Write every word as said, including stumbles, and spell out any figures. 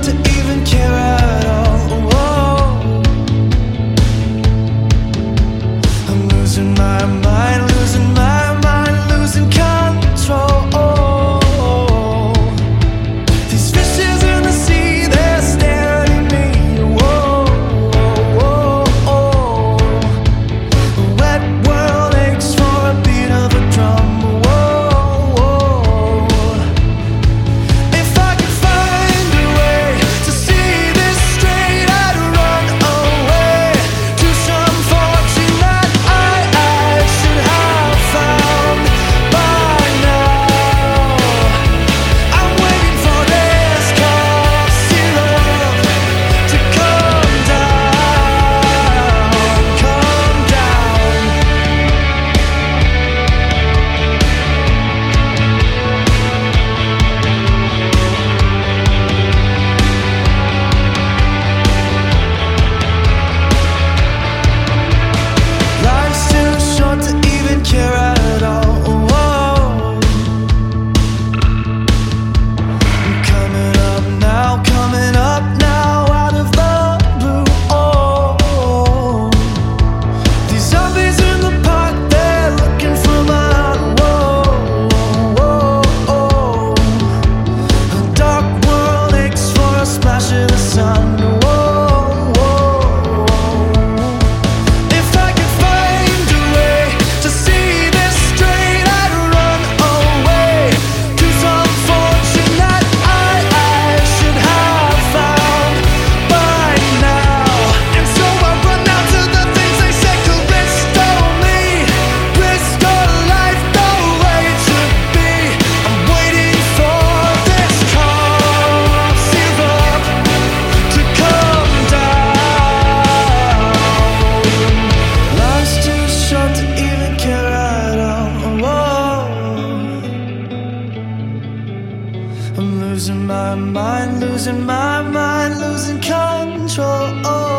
to even care at all. Whoa. I'm losing my mind, losing my mind, losing control. These fishes in the sea, they're staring at me. Whoa, whoa, whoa. The wet world aches for a beat of a drum. I'm losing my mind, losing my mind, losing control.